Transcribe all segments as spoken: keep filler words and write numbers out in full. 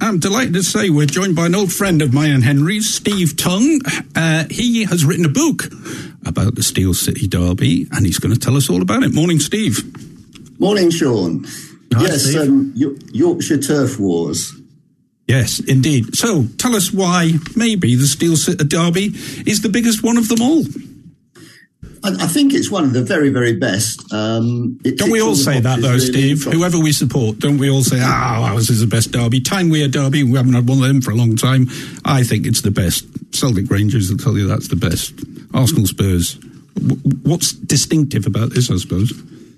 I'm delighted to say we're joined by an old friend of mine and Henry's, Steve Tongue. Uh, he has written a book about the Steel City Derby, and he's going to tell us all about it. Morning, Steve. Morning, Sean. Hi, yes, um, Yorkshire Turf Wars. Yes, indeed. So, tell us why maybe the Steel City Derby is the biggest one of them all. I, I think it's one of the very, very best. Um, don't we all say that, though, really, Steve? Got... Whoever we support, don't we all say, ah, oh, ours is the best derby? Tyne-Wear Derby, we haven't had one of them for a long time. I think it's the best. Celtic Rangers will tell you that's the best. Arsenal Spurs. W- what's distinctive about this, I suppose?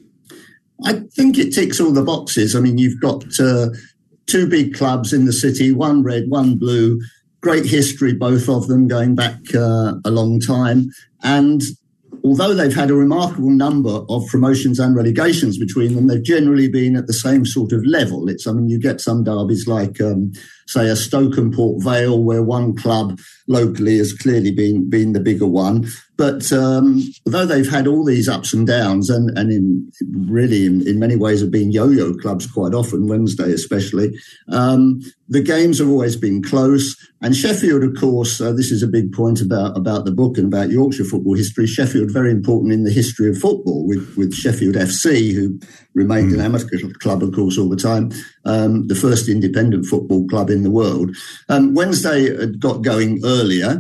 I think it ticks all the boxes. I mean, you've got uh, two big clubs in the city, one red, one blue. Great history, both of them, going back uh, a long time. And although they've had a remarkable number of promotions and relegations between them, they've generally been at the same sort of level. It's, I mean, you get some derbies like, um, say, a Stoke and Port Vale, where one club locally has clearly been been the bigger one. But um, although they've had all these ups and downs, and, and in really in, in many ways have been yo-yo clubs quite often, Wednesday especially, um, the games have always been close. And Sheffield, of course, uh, this is a big point about, about the book and about Yorkshire football history. Sheffield, very important in the history of football, with, with Sheffield F C, who remained mm. an amateur club, of course, all the time, um, the first independent football club in the world. Um, Wednesday had got going earlier.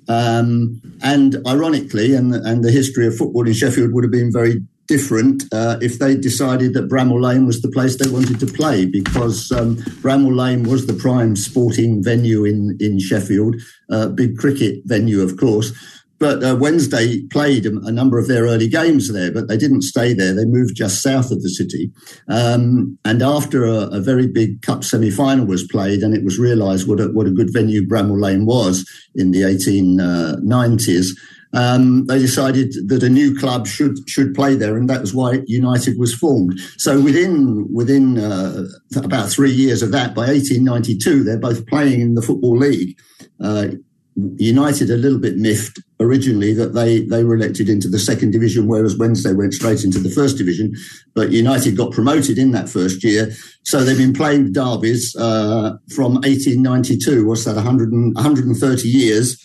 Um, and ironically, and, and the history of football in Sheffield would have been very different uh, if they decided that Bramall Lane was the place they wanted to play, because um, Bramall Lane was the prime sporting venue in, in Sheffield, uh, big cricket venue, of course. But uh, Wednesday played a, a number of their early games there, but they didn't stay there. They moved just south of the city. Um, and after a, a very big cup semi-final was played, and it was realised what a, what a good venue Bramall Lane was in the eighteen nineties, um, they decided that a new club should should play there, and that was why United was formed. So within within uh, about three years of that, by eighteen ninety-two, they're both playing in the Football League. Uh, United a little bit miffed originally that they, they were elected into the second division, whereas Wednesday went straight into the first division. But United got promoted in that first year. So they've been playing derbies uh, from eighteen ninety-two. What's that, one hundred, one hundred thirty years,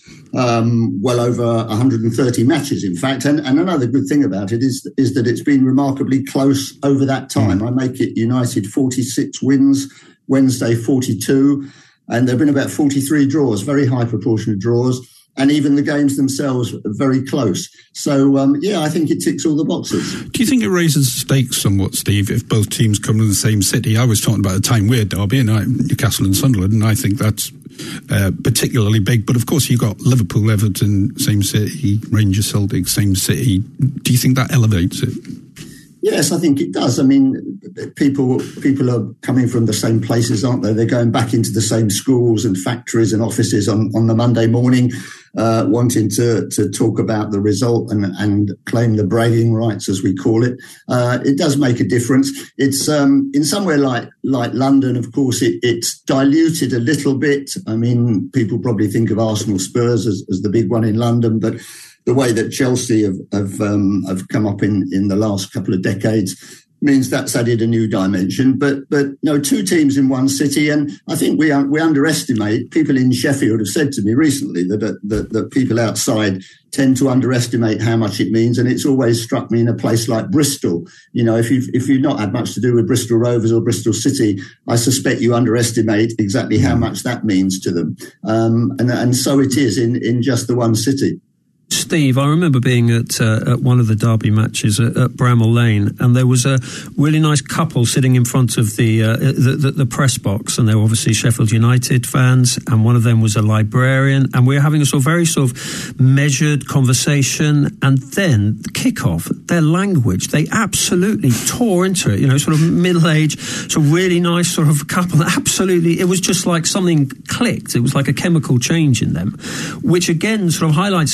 um, well over one hundred thirty matches, in fact. And, and another good thing about it is, is that it's been remarkably close over that time. I make it United forty-six wins, Wednesday forty-two. And there have been about forty-three draws, very high proportion of draws. And even the games themselves are very close. So, um, yeah, I think it ticks all the boxes. Do you think it raises the stakes somewhat, Steve, if both teams come to the same city? I was talking about the Tyne-Wear Derby, and I, Newcastle and Sunderland, and I think that's uh, particularly big. But, of course, you've got Liverpool, Everton, same city, Rangers, Celtic, same city. Do you think that elevates it? Yes, I think it does. I mean, people people are coming from the same places, aren't they? They're going back into the same schools and factories and offices on, on the Monday morning, uh, wanting to, to talk about the result and, and claim the bragging rights, as we call it. Uh, it does make a difference. It's um, in somewhere like like London, of course, it, it's diluted a little bit. I mean, people probably think of Arsenal Spurs as, as the big one in London, but the way that Chelsea have have, um, have come up in, in the last couple of decades means that's added a new dimension. But but no, two teams in one city, and I think we we underestimate. People in Sheffield have said to me recently that that, that people outside tend to underestimate how much it means, and it's always struck me in a place like Bristol. You know, if you've if you've not had much to do with Bristol Rovers or Bristol City, I suspect you underestimate exactly how much that means to them. Um, and and so it is in in just the one city. Steve, I remember being at, uh, at one of the derby matches at, at Bramall Lane, and there was a really nice couple sitting in front of the, uh, the, the the press box, and they were obviously Sheffield United fans, and one of them was a librarian, and we were having a sort of very sort of measured conversation, and then the kick-off, their language, they absolutely tore into it, you know, sort of middle-aged, sort of really nice sort of couple, absolutely, it was just like something clicked, it was like a chemical change in them, which again sort of highlights it, and, and the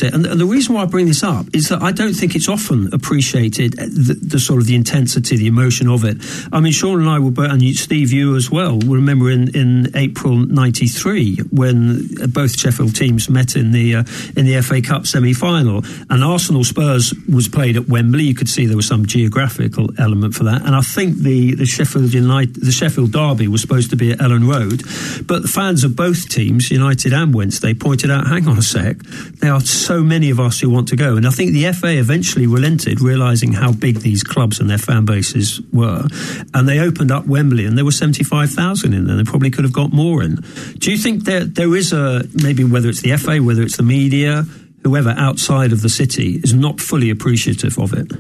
the reason why I bring this up is that I don't think it's often appreciated, the, the sort of the intensity, the emotion of it. I mean, Sean and I were, and you, Steve, you as well, remember in, in April ninety-three when both Sheffield teams met in the uh, in the F A Cup semi-final, and Arsenal Spurs was played at Wembley. You could see there was some geographical element for that, and I think the the Sheffield United, the Sheffield derby was supposed to be at Ellen Road, but the fans of both teams, United and Wednesday, pointed out, hang on a sec, there are so many of us who want to go. And I think the F A eventually relented, realising how big these clubs and their fan bases were, and they opened up Wembley, and there were seventy-five thousand in there. They probably could have got more in. Do you think there there is a, maybe whether it's the F A, whether it's the media, whoever outside of the city is not fully appreciative of it?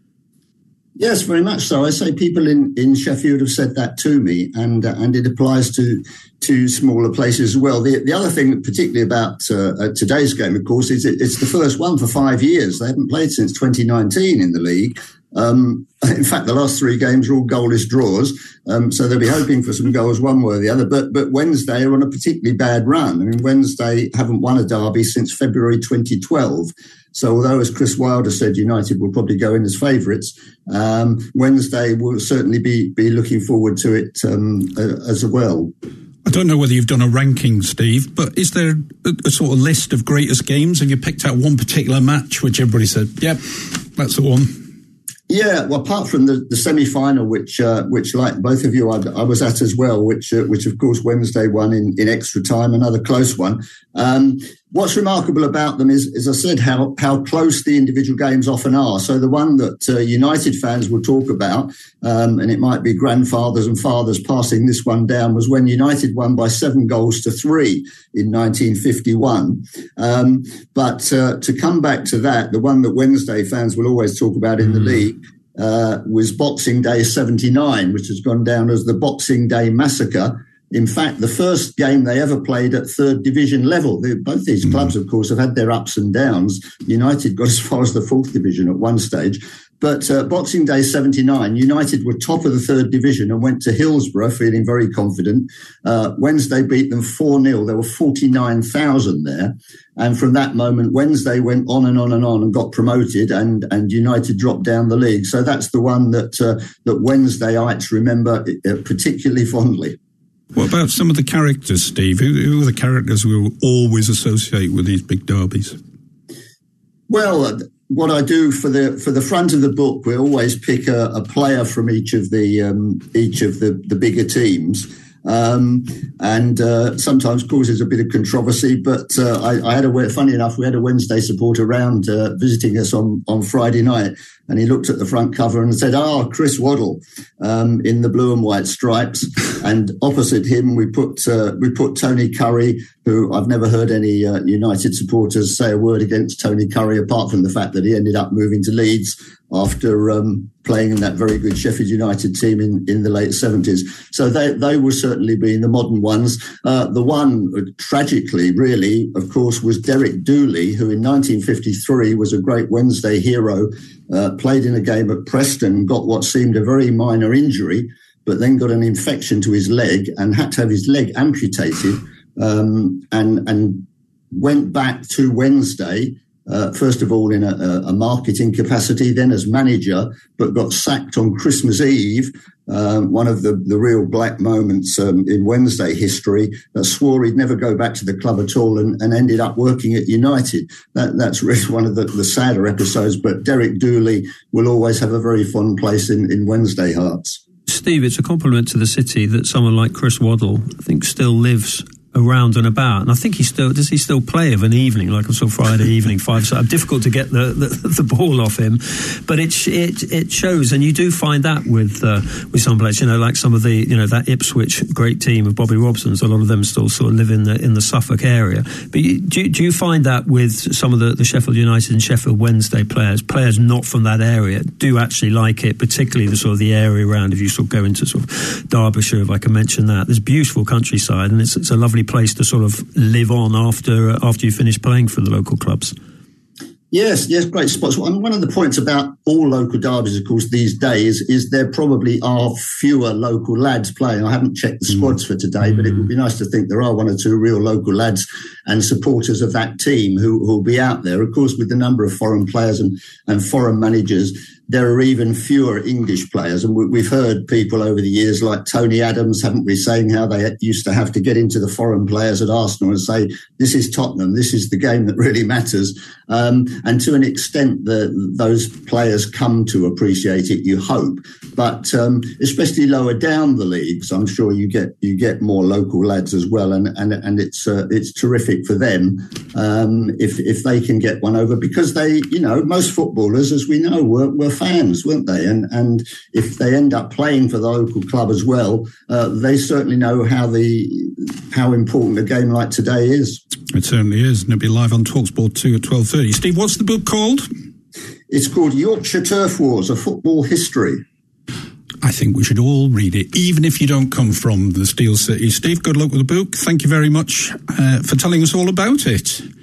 Yes, very much so. I say people in, in Sheffield have said that to me, and uh, and it applies to to smaller places as well. The the other thing, particularly about uh, today's game, of course, is it, it's the first one for five years. They haven't played since twenty nineteen in the league. Um, in fact, the last three games are all goalless draws, um, so they'll be hoping for some goals one way or the other. But but Wednesday are on a particularly bad run. I mean, Wednesday haven't won a derby since February twenty twelve. So although, as Chris Wilder said, United will probably go in as favourites, um, Wednesday will certainly be be looking forward to it um, uh, as well. I don't know whether you've done a ranking, Steve, but is there a, a sort of list of greatest games? Have you picked out one particular match which everybody said, yep, that's the one? Yeah, well, apart from the, the semi-final, which, uh, which like both of you, I, I was at as well, which, uh, which of course Wednesday won in, in extra time, another close one. Um, what's remarkable about them is, as I said, how how close the individual games often are. So the one that uh, United fans will talk about, um, and it might be grandfathers and fathers passing this one down, was when United won by seven goals to three in nineteen fifty-one. Um, but uh, to come back to that, the one that Wednesday fans will always talk about in the league, Uh, was Boxing Day seventy-nine, which has gone down as the Boxing Day Massacre. In fact, the first game they ever played at third division level. They, both these clubs, of course, have had their ups and downs. United got as far as the fourth division at one stage. But uh, Boxing Day seventy-nine, United were top of the third division and went to Hillsborough feeling very confident. Uh, Wednesday beat them four nil. There were forty-nine thousand there. And from that moment, Wednesday went on and on and on and got promoted, and, and United dropped down the league. So that's the one that uh, that Wednesdayites remember uh, particularly fondly. What about some of the characters, Steve? Who, who are the characters we will always associate with these big derbies? Well, uh, what I do for the for the front of the book, we always pick a, a player from each of the um, each of the, the bigger teams. Um, and uh, sometimes causes a bit of controversy. But uh, I, I had a funny enough, we had a Wednesday supporter around uh, visiting us on, on Friday night, and he looked at the front cover and said, "Ah, oh, Chris Waddle um, in the blue and white stripes." And opposite him, we put uh, we put Tony Curry, who I've never heard any uh, United supporters say a word against Tony Curry, apart from the fact that he ended up moving to Leeds after um, playing in that very good Sheffield United team in, in the late seventies. So they, they will certainly be the modern ones. Uh, the one, uh, tragically, really, of course, was Derek Dooley, who in nineteen fifty-three was a great Wednesday hero, uh, played in a game at Preston, got what seemed a very minor injury, but then got an infection to his leg and had to have his leg amputated, um, and, and went back to Wednesday, Uh, first of all in a, a marketing capacity, then as manager, but got sacked on Christmas Eve, um, one of the, the real black moments um, in Wednesday history, uh, swore he'd never go back to the club at all, and, and ended up working at United. That, that's really one of the, the sadder episodes, but Derek Dooley will always have a very fond place in, in Wednesday hearts. Steve, it's a compliment to the city that someone like Chris Waddle, I think, still lives around and about, and I think he still does. He still play of an evening, like I saw Friday evening five. So difficult to get the, the, the ball off him, but it it it shows, and you do find that with uh, with some players. You know, like some of the you know that Ipswich great team of Bobby Robson's. A lot of them still sort of live in the in the Suffolk area. But you, do do you find that with some of the, the Sheffield United and Sheffield Wednesday players, players not from that area, do actually like it, particularly the sort of the area around. If you sort of go into sort of Derbyshire, if I can mention that, there's beautiful countryside, and it's it's a lovely place to sort of live on after uh, after you finish playing for the local clubs. Yes, yes, great spots. Well, one of the points about all local derbies, of course, these days is there probably are fewer local lads playing. I haven't checked the squads mm. for today, but it would be nice to think there are one or two real local lads and supporters of that team who will be out there. Of course, with the number of foreign players and, and foreign managers, there are even fewer English players. And we've heard people over the years like Tony Adams, haven't we, saying how they used to have to get into the foreign players at Arsenal and say, this is Tottenham, this is the game that really matters. Um, and to an extent, the, those players come to appreciate it, you hope. But um, especially lower down the leagues, I'm sure you get you get more local lads as well. And and, and it's uh, it's terrific for them um, if, if they can get one over, because they, you know, most footballers, as we know, were, were fans, weren't they? And and if they end up playing for the local club as well, uh, they certainly know how the how important a game like today is. It certainly is, and it'll be live on TalkSport two at twelve thirty. Steve, what's the book called? It's called Yorkshire Turf Wars: A Football History. I think we should all read it, even if you don't come from the Steel City. Steve, good luck with the book. Thank you very much uh, for telling us all about it.